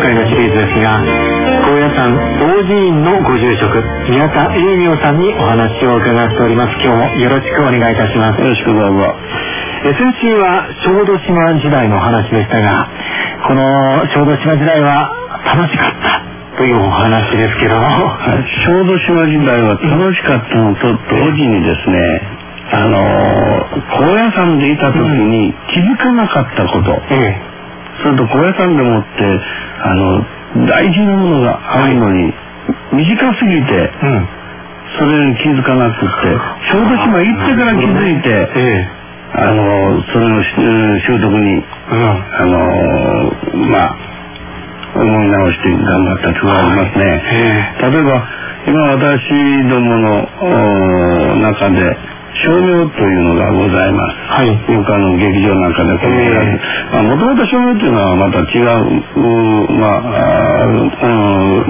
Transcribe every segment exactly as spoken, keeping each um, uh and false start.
回のシリーズですが、高野山大寺院のご住職宮田英明さんにお話を伺っております。今日もよろしくお願いいたします。 よろしくどうぞ。 先週は小豆島時代の話でしたが、この小豆島時代は楽しかったというお話ですけども、 はい、小豆島時代は楽しかったのと同時にですね、あの高野山でいた時に気づかなかったこと、ええ、それと高野山でもってあの大事なものがあるのに、はい、短すぎて、うん、それに気づかなくって小豆島行ってから気づいて、ええ、あのそれの習得に、うん、あのまあ思い直して頑張ったところがありますね。はい、例えば今私どもの中で称名というのがございます。はい。よくあの劇場なんかでこのぐらい、まあもともと称名というのはまた違う、まあ、うん、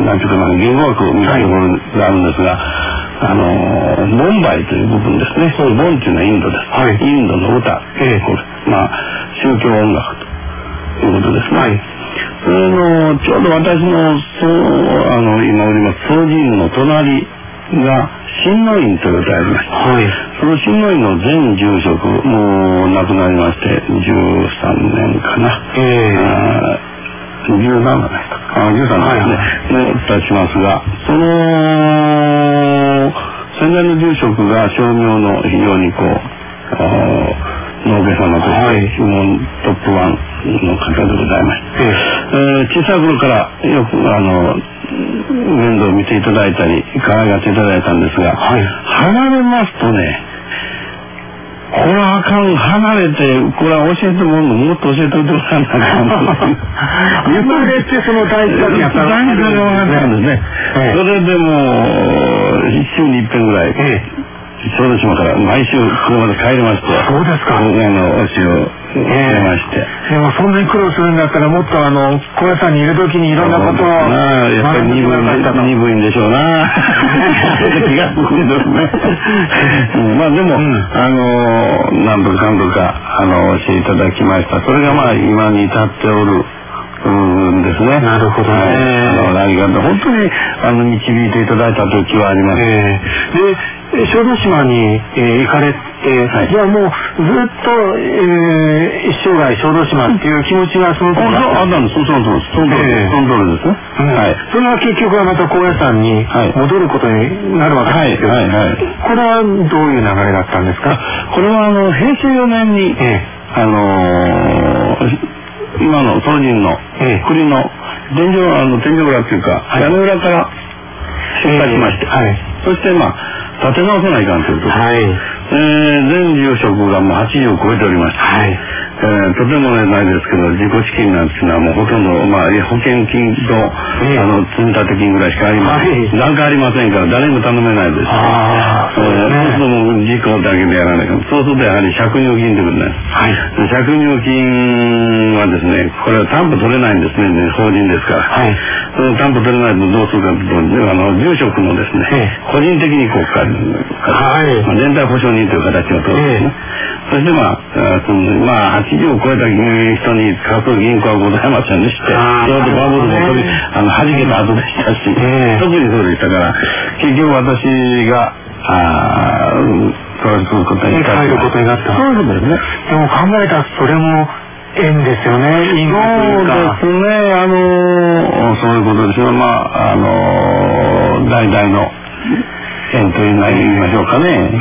なんていうかな、言語学みたいなところがあるんですが、あの、ボンバイという部分ですね。ボンというのはインドです。はい。インドの歌。ええ。これ、まあ、宗教音楽ということですね。はい。それの、ちょうど私の、そう、あの、今おります、総寺院の隣が、親王院という歌がありました。はい。その親王院の前住職、もう亡くなりまして、じゅうさんねんかな。ええー。じゅうななねんですか。あ、じゅうさんねんですね。はいはい、経ちますが、その、先代の住職が称名の非常にこう、農家様として、はい、もうトップワンの方でございまして、えー、小さい頃からよくあの面倒を見ていただいたり可愛がっていただいたんですが、はい、離れますとね、これはあかん、離れてこれは教えてもらうのもっと教えておいてもらわなあかん言われてその大事さにやったら大事さが分かったんですね。ええ、それでもう週に一遍ぐらい、ええ、小豆島から毎週車で帰りまして、 そうですか。 あのお家を出まして、 えー、でもそんなに苦労するんだったらもっとあの高野山にいる時にいろんなことをやっぱり鈍いんでしょうな気がするんですねまあでも、うん、あの何度か何度かあの教えいただきました。それがまあ今に至っておるうんですね。 なるほどね。 あのありがとう。本当にあの導いていただいた時はあります。 えー、で小豆島に、えー、行かれて、はい、じゃあもうずっと、えー、一生涯小豆島っていう気持ちがその時あったんです。そうそうそうその通りです。その通りですね。 はい。それは結局はまた高野山に戻ることになるわけですけど、はいはいはい、これはどういう流れだったんですか？ これはあの平成よねんに、えー、あのー今の当人の栗の天井あの天井裏っていうか、はい、屋根裏から出発しまして、はい、そしてまあ立て直さないかんというと、はい、えー、前住職がもうはちじゅうを超えておりまして、はい、えー、とてもねないですけど自己資金なんていうのはもうほとんど、まあ、保険金と、えー、あの積立金ぐらいしかありません、はい、なんかありませんから誰も頼めないですし、あそうですね、そうするともう事故だけでやらないから、そうするとやはり借入金ということです、はい、借入金はですね、これは担保取れないんですね、法人ですから、はい、その担保取れないとどうするかというと、あの住職のですね、えー、個人的に国家はい、まあ、全体保証人という形を取るんですね、えー、そしてまあそのまあはちじゅうを超えた人に貸す銀行はございませんでして、ちょうどバブルも飛びあの弾けた後でしたし、えー、特にそうでしたから結局私があそういうことに帰ることになった。 そうですね。 でも考えたらそれも縁ですよね。因果というか。 そうですね。あのそういうことですよ。まああの代々の縁というのは言いましょうかね。うん。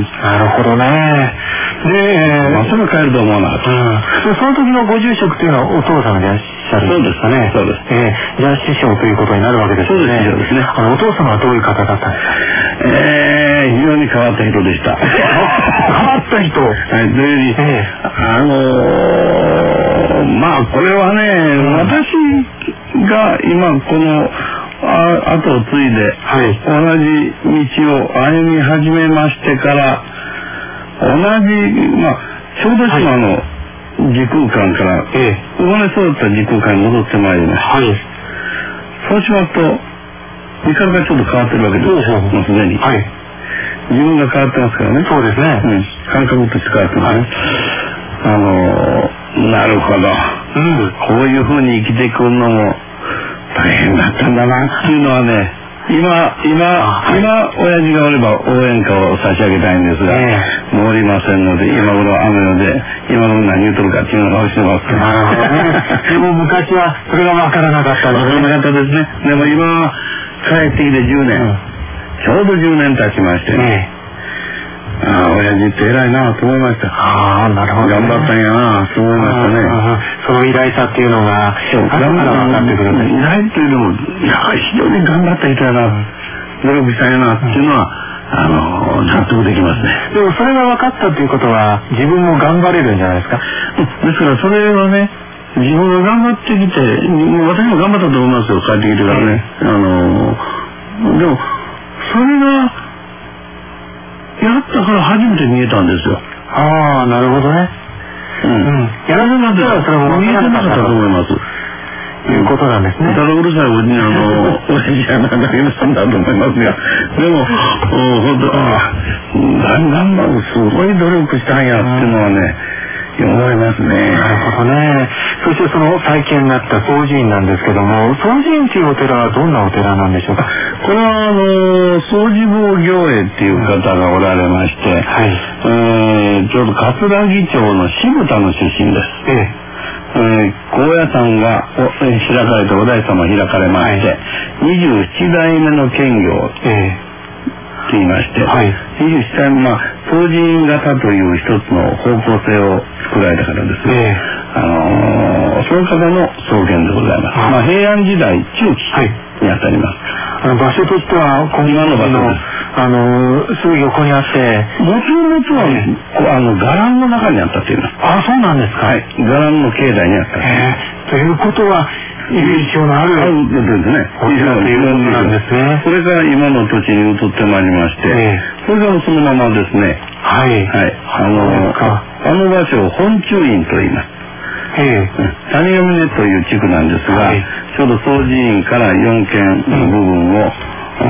なるほどね。で、 まあ、すぐ帰ると思わなかった。 うん。その時のご住職というのはお父様でいらっしゃるんですかね。 そうです。 えー、じゃあ師匠ということになるわけですね。 そうです、師匠ですね。 あの、お父様はどういう方だったんですか？ えー、非常に変わった人でした。 変わった人はい、というより、えー、あのー、まあ、これはね、うん、私が今この、あ後を継いで、はい、同じ道を歩み始めましてから同じ、まあ、小豆島の時空間から、はい、生まれ育った時空間に戻ってまいりました、はい、そうしますと見方がちょっと変わってるわけです、もうすでに、はい、自分が変わってますからね。 そうですね、 うん、感覚として変わってますね、はい、あのー、なるほど、うん、こういうふうに生きてくるのも大変だったんだなっていうのはね、今、今、はい、今、親父がおれば応援歌を差し上げたいんですが、えー、もうおりませんので、今頃雨ので、今頃何言うとるかっていうのが教えますけど。 なるほどね。でも昔はそれが分からなかったので、 分からなかったですね。でも今は帰ってきてじゅうねん、うん、ちょうどじゅうねん経ちましてね。えー、ああ、親父って偉いなと思いました。 ああ、なるほど、ね。 頑張ったんやなと思いましたね。 その偉大さっていうのが、 そう、頑張ったんだけど、偉大っていうのも、いや、非常に頑張った人やな、努力したんやなっていうのは、あの、納得できますね。 でもそれが分かったということは、自分も頑張れるんじゃないですか。 ですからそれはね、自分が頑張ってきて、私も頑張ったと思いますよ、帰ってきてからね。あの、でも、それが、やったから初めて見えたんですよ。 ああ、なるほどね。 うん。やらなかったらそれも見えなかったと思います。 いうことなんですね。 ただうるさいおじにあの、おじちゃんなんだけどしたんだと思いますが、でも、本当、ああ、頑張る、すごい努力したんやっていうのはね、思いますね。 なるほどね。そしてその再建になった総寺院なんですけども、総寺院というお寺はどんなお寺なんでしょうか。 これはあの総寺坊行栄っていう方がおられまして、うん、はい、えー、ちょうど桂木町の渋田の出身です。えええー、高野山がお、えー、開かれてお大師様開かれまして、はい、にじゅうなな代目の建業、えーと言いまして、はい、にじゅうなな代目、まあ、総寺院型という一つの方向性を作られた方ですね。えー、あのー、その方の創建でございます。まあ、平安時代中期にあたります。 あの場所としては、 今の場所です。 あのー、すぐ横にあって、 もともとは、えー、あの、伽藍の中にあったっていうの。 あ、そうなんですか。 はい。伽藍の境内にあった。 えー、ということは、印象のあるあるんですね。 お寺ということなんですね。 それが今の土地に移ってまいりまして、えー、それがそのままですね。 はい。 はい。あの、あの場所を本中院と言います。えー、谷ヶ峰という地区なんですが、はい、ちょうど総寺院からよん軒の部分を、うん、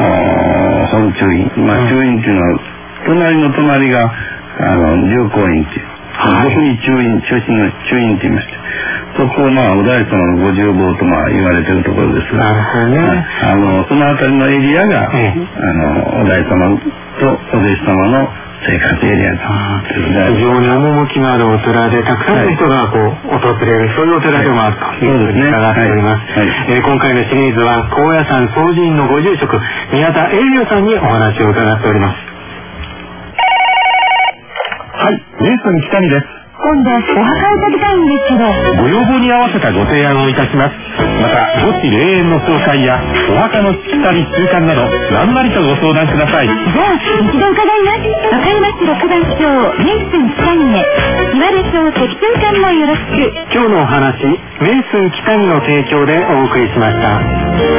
本中院。まあ、中院っていうのは、隣の隣が、あの、重光院っていう。俗に中院、中心の中院って言いまして。そこをまあ、お大師様のご重坊とまあ言われているところですが、 なるほどね。 あの、そのあたりのエリアが、ええ、あの、お大師様とお弟子様の生活エリアと。非常に趣のあるお寺で、たくさんの人がこう、はい、訪れる、そういうお寺でもあるというふうに伺っております。はいはい、えー、今回のシリーズは、高野山総寺院のご住職、宮田栄亮さんにお話を伺っております。 はい、メイソン北見です。 今度お墓を建てたいんですけど、 ご要望に合わせたご提案をいたします。また墓地霊園の総会やお墓のしきたり習慣など何なりとご相談ください。 じゃあ一度伺います。和歌山市ろく番町メイスン北見へ岩出町適中館もよろしく。 今日のお話、メイスン北見の提供でお送りしました。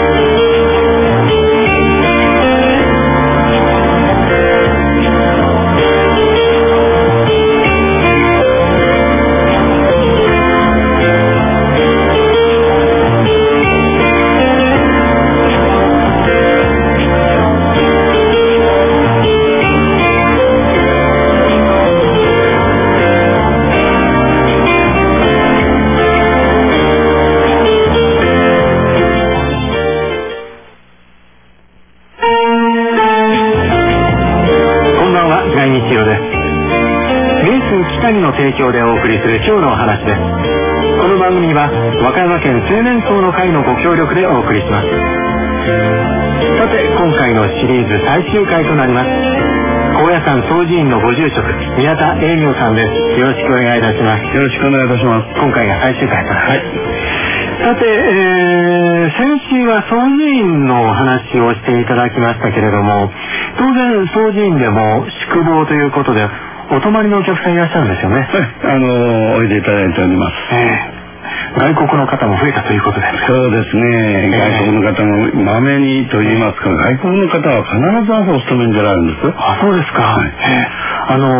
提供でお送りする今日のお話です。この番組は和歌山県青年層の会のご協力でお送りします。さて今回のシリーズ最終回となります。高野山総寺院のご住職宮田栄明さんです。よろしくお願いいたします。 よろしくお願いいたします。 今回が最終回となります。はい、さて、えー、先週は総寺院のお話をしていただきましたけれども、当然総寺院でも宿坊ということでお泊まりのお客さんいらっしゃるんですよね。 はい、あのおいでいただいております。 えー、外国の方も増えたということですか。 そうですね、外国の方もまめにと言いますか、外国の方は必ず朝お勤めに出られるんです。 あ、そうですか。はい、えー、あの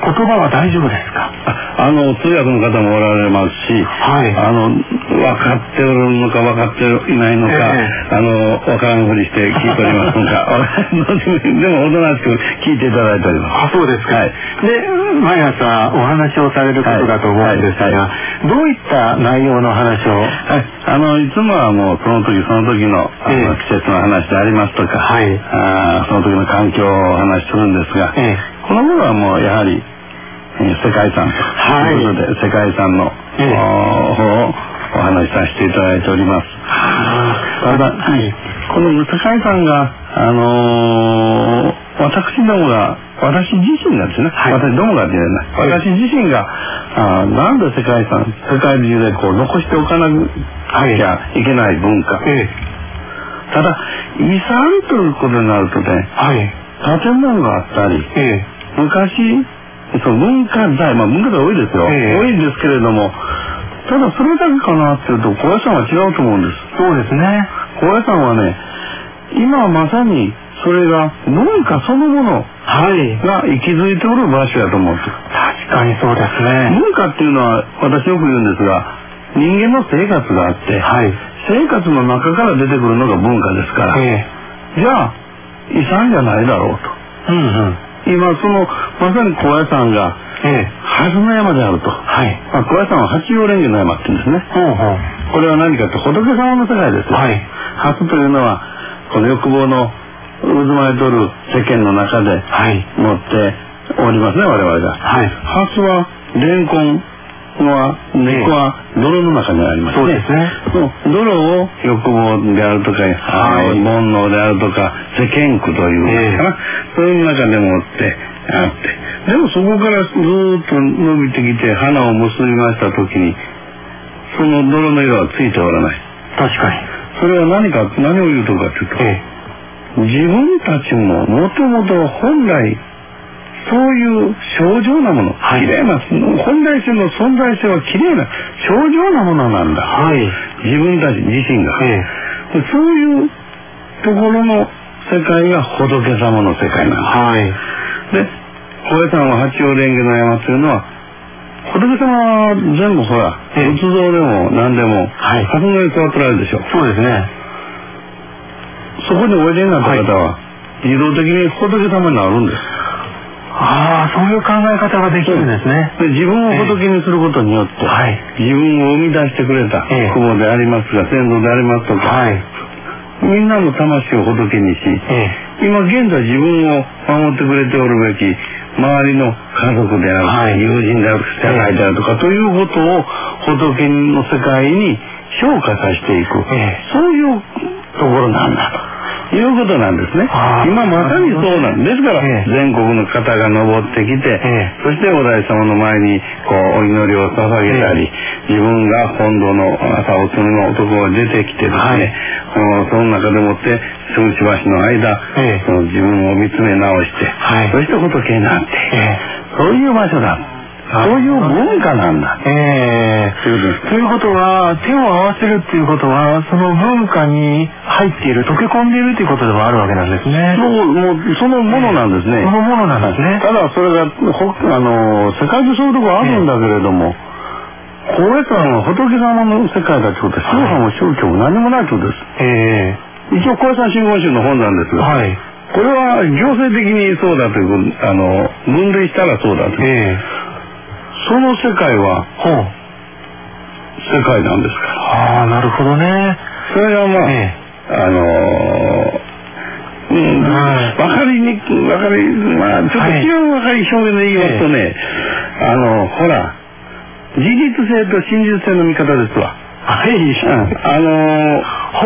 言葉は大丈夫ですか？ あの通訳の方もおられますし、はい、あの分かっておるのか分かっていないのか、えー、あの分からんふりして聞いておりますのかでもおとなしく聞いていただいております。 あ、そうですか。はい、で毎朝お話をされることだと思うんですが、はいはい、どういった内容の話を？はい、 あのいつもはもうその時その時の、あの、えー、季節の話でありますとか、はい、あその時の環境をお話しするんですが、えー、この頃はもうやはり世界遺産ということで、はい、世界遺産の、ええ、方をお話しさせていただいております。ただ、はい、この世界遺産が、あのー、私どもが、私自身がですね、はい、私どもがって言うない、私自身が、あなんで世界遺産、世界中でこう残しておかなきゃいけない文化。はい、ただ、遺産ということになるとね、はい、建物があったり、ええ、昔、その文化財、まあ文化財多いですよ、えー、多いんですけれども、ただそれだけかなっていうと高野山は違うと思うんです。 そうですね。 高野山はね、今まさにそれが文化そのものが息づいておる場所やと思う。確かにそうですね。 文化っていうのは私よく言うんですが、人間の生活があって、はい、生活の中から出てくるのが文化ですから、えー、じゃあ遺産じゃないだろうと。うんうん、今そのまさに高野山が、ええ、蓮の山であると、はい、まあ、高野山は八葉蓮華の山って言うんですね。ほうほう、これは何かって仏様の世界ですよ。はい、蓮というのはこの欲望の渦巻いとる世間の中で持っておりますね、我々が。はい、蓮はレンコンは根っこは泥の中にありますね。そうですね。その泥を欲望であるとか、はい、煩悩であるとか世間苦というのかな、えー、そういう中でもってあって、でもそこからずっと伸びてきて花を結びました時にその泥の色はついておらない。 確かに。 それは何か何を言うとかというと、えー、自分たちももともと本来そういう清浄なもの、はい、綺麗な本来性の存在性は綺麗な清浄なものなんだ、はい、自分たち自身が、ええ、そういうところの世界が仏様の世界なんだ、はい、で高野山は八葉蓮華の山というのは仏様は全部ほら、ええ、仏像でも何でも蓮の上に座ってられるでしょ。そうですね。そこにおいでになった方は、はい、自動的に仏様になるんです。 ああ、そういう考え方ができるんですね。 で自分を仏にすることによって、えーはい、自分を生み出してくれた雲でありますが、先祖でありますとか、はい、みんなの魂を仏にし、えー、今現在自分を守ってくれておるべき周りの家族である、はい、友人である、社会であるとか、えー、ということを仏の世界に昇華させていく、えー、そういうところなんだということなんですね。今まさにそうなんですから、ええ、全国の方が登ってきて、ええ、そしてお大様の前にこうお祈りを捧げたり、ええ、自分が本堂の朝お勤めの男が出てきてですね、はい、その中でもって数し橋の間、ええ、その自分を見つめ直して、はい、そして仏になって、ええ、そういう場所だ。そういう文化なんだ。ええー。ということは、手を合わせるっていうことは、その文化に入っている、溶け込んでいるということでもあるわけなんですね。 そう、もう、そのものなんですね。 えー、そのものなんですね。 ただ、それが、ほあの、世界中そういうところあるんだけれども、えー、高野山は仏様の世界だってことは、宗派も宗教も何もないってことです。ええー。一応、高野山真言宗の本なんですが、はい、これは行政的にそうだという、あの、分類したらそうだという。えーその世界は、ほう、世界なんですから。 ああ、なるほどね。 それがまあ、ええ、あのー、うん、わかりにくい、わかり、まあ、ちょっと違うわかり表現で言いますとね、ええ、あの、ほら、事実性と真実性の見方ですわ。はい、うん、あのー、ほ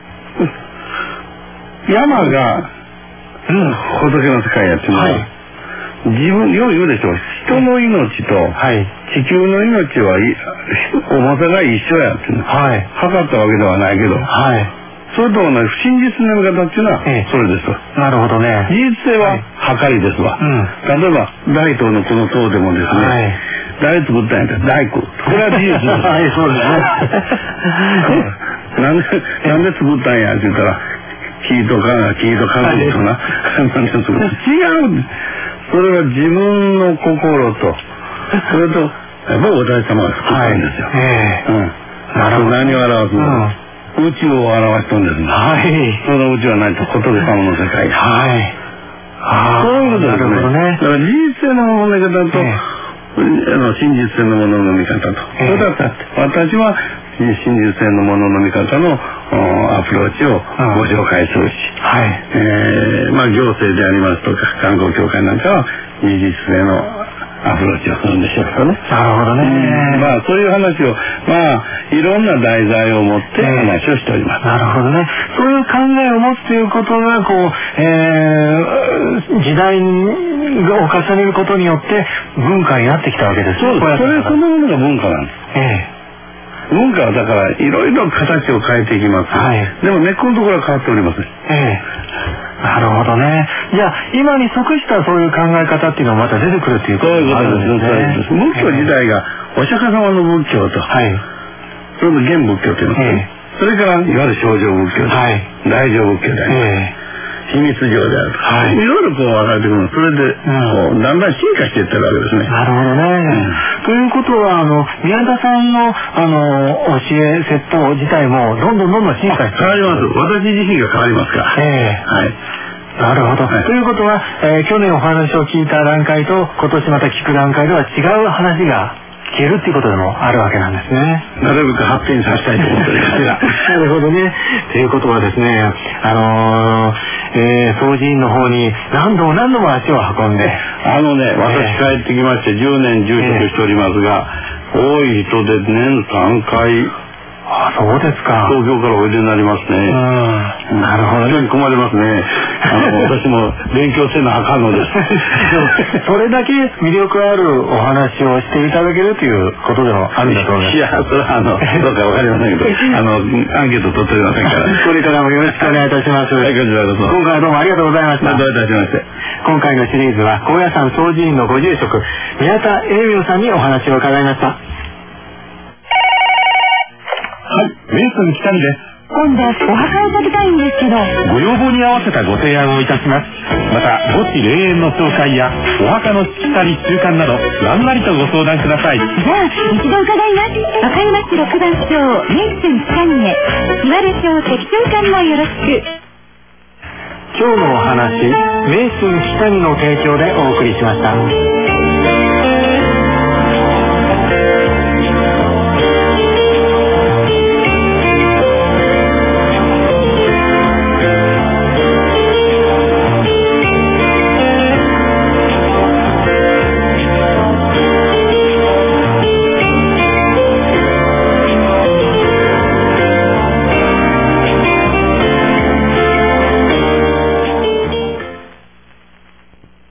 う、山が、うん、仏の世界やっていうのは、はい、自分、よう言うでしょう。人の命と地球の命は重さが一緒やっていうの。はい。測ったわけではないけど。はい。それと同じ不真実な見方っていうのはそれですわ。 なるほどね。 事実性は測りですわ。うん。例えば大東のこの塔でもですね。はい。誰作ったんやったら大工。これは事実です。はい、そうですね。なんでなんで作ったんやって言ったら木とか木とかとかな。なんで作った。違う。 それは自分の心と、それと、やっぱりお大様が作ったんですよ。ええ。うん。何を表すの？宇宙を表してるんですね。はい。その宇宙は何と仏様の世界。はい。ああ。そういうことですね。なるほどね。だから事実性のものの見方と、あの真実性のものの見方と。そうだったって。私は真実性のものの見方のアプローチをご紹介するし。はい。えー、まあ行政でありますとか、観光協会なんかは事実性のアプローチをするんでしょうけどね。なるほどね。うん、まあそういう話を、まあいろんな題材を持って話をしております。なるほどね。そういう考えを持つということが、こう、えー、時代を重ねることによって文化になってきたわけです。そうです。それそのものが文化なんです。ええ。文化はだからいろいろ形を変えていきます。はい。でも根っこのところは変わっておりません。ええ。なるほどね。じゃあ今に即したそういう考え方っていうのがまた出てくるっていうことですね。そういうことですね。仏教自体がお釈迦様の仏教と、はい、それの現仏教というのですね。それからいわゆる小乗仏教、はい、大乗仏教であります。秘密上であると、はい、いろいろこう分かれてくる。それで、うん、だんだん進化していってるわけですね。なるほどね。うん、ということはあの宮田さんのあの教え説法自体もどんどんどんどん進化して変わります。私自身が変わりますから。えー、はい。なるほど。はい、ということは、えー、去年お話を聞いた段階と今年また聞く段階では違う話が聞けるっていうことでもあるわけなんですね。なるべく発展させたいと思っておりますが。なるほどね。ということはですね、あのー、えー、掃除員の方に何度も何度も足を運んで。あのね、私帰ってきましてじゅうねん住職しておりますが、えー、多い人で年さんかい、あ、そうですか。東京からおいでになりますね。うん。なるほど。非常に困りますね。あの、私も勉強せなあかんのです。それだけ魅力あるお話をしていただけるということでもあるんだと思います。いや、それはあの、どうかわかりませんけど、あの、アンケート取っておりませんから。これからもよろしくお願いいたします。はい、こちらこそ。今回はどうもありがとうございました。どういたしまして。今回のシリーズは、高野山総寺院のご住職、宮田栄明さんにお話を伺いました。はい、メイソン北見です。今度お墓を建てたいんですけど、ご要望に合わせたご提案をいたします。また墓地霊園の紹介やお墓のしきたり習慣など何なりとご相談ください。じゃあ一度伺います。和歌山市ろくばん町メイソン北見へ岩出町適当館もよろしく。今日のお話、メイソン北見の提供でお送りしました。